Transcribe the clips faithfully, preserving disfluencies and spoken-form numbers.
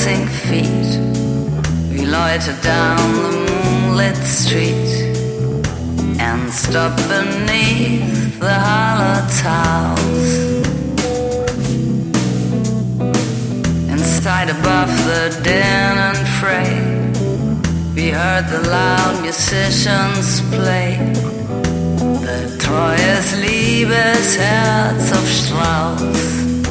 dancing feet. We loiter down the moonlit street and stop beneath the hollow towers. Inside above the din and fray, we heard the loud musicians play the Treues Liebesherz of Strauss.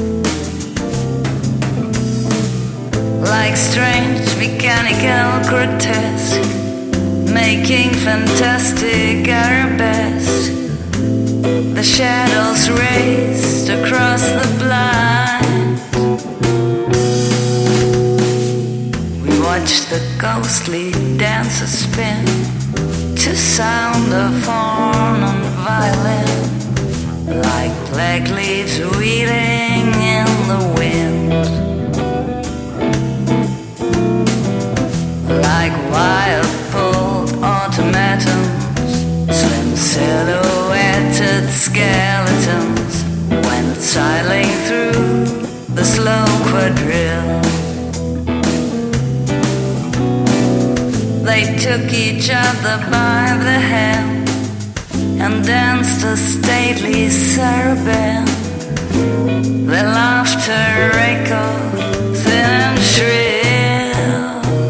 Like strange mechanical grotesque, making fantastic arabesque, the shadows raced across the blind. We watched the ghostly dancers spin to sound of horn and violin, like black leaves wheeling in the wind, like wild pulled automatons, slim silhouetted skeletons went sidling through the slow quadrille. They took each other by the hand and danced a stately saraband. Their laughter echoed thin and shrill.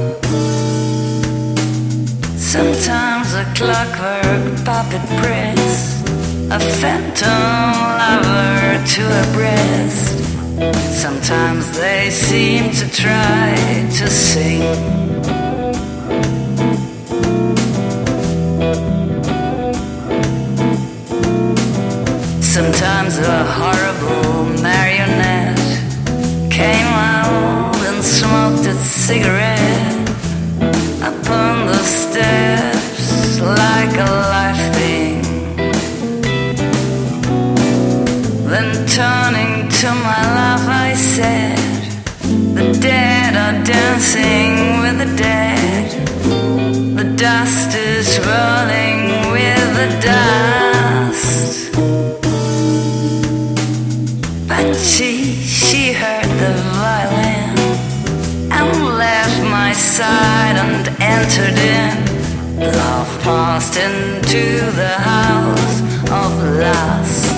Sometimes a clockwork puppet pressed a phantom lover to her breast. Sometimes they seem to try to sing. Sometimes a horrible marionette came out and smoked its cigarette upon the steps like a live thing. Then turning to my love I said, the dead are dancing with the dead. The dust is rolling with the dust. But she, she heard the violin and left my side and entered in. Love passed into the house of lust.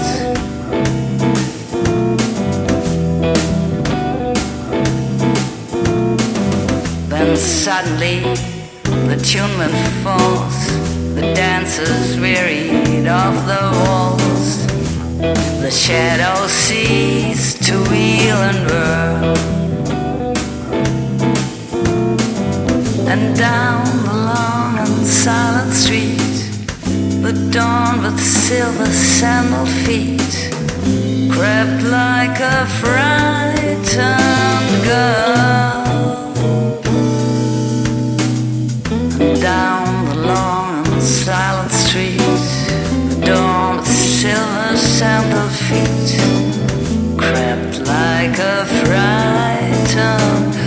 Then suddenly the tune went false. The dancers wearied of the waltz. The shadows ceased to wheel and whirl, and down the long and silent street, the dawn with silver sandaled feet crept like a frightened girl. And down the long and silent street, the dawn with silver sandaled feet crept like a frightened